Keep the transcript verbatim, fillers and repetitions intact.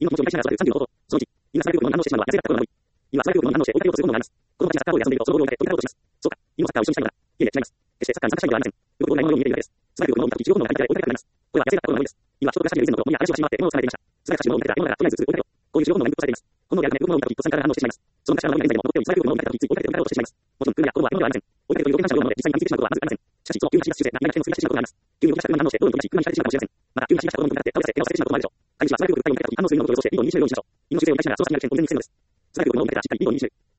犬の気持ちを理解しながら育てるさんじゅうのこと。そのいち、犬がサッカー教育に反応してしまうのはなぜかということが悪い。犬はサッカー教育に反応して追いかけようとする本能があります。子供たちがサッカーボールで遊んでいるとそのボールを追いかけ追いかけようとします。そうか、犬はサッカーを一緒にしたいのだ。いいえ、違います。決してサッカーに参加したいのではありません。動くことないものように見えているだけです。素早く動くのを見たとき、中央のが大体追いかけたくなります。これは野生だった頃のものです。犬は人と暮らし始める以前の頃、森や林を走り回って獲物を捕まえていました。素早く走るものを見たら獲物からとりあえずすぐ追いかけよう。こういう重要なものがインプットされています。このやるため動くものを見たとき、とっさに体が反応してしまいます。その昔からの森が現在でも残っており、素早く動くものを見たとき、つい追いかけて追いかけようとしてしまいます。もちろん、クールや子供は獲物ではありません。追いかけるという動き反射のようなので、実際に噛みついてしまうことはまずありません。しかし、その急に走り出す習性、何か人の追い出してしまうことがあります。急に動き出した車に反応して、道路に飛び出し、車にひかれてしまうかもしれません。また、急に走り出した子供に向かって倒して手を捨ててしまうこともあるでしょう。飼い主は素早く動く体を見たとき、反応する犬のことを予想して、リードをにじゅうようにしましょう。犬の姿勢を見たしながら、操作しなければ全然見せるのです。素早く動くものを見たらしっかりリードをにじゅう。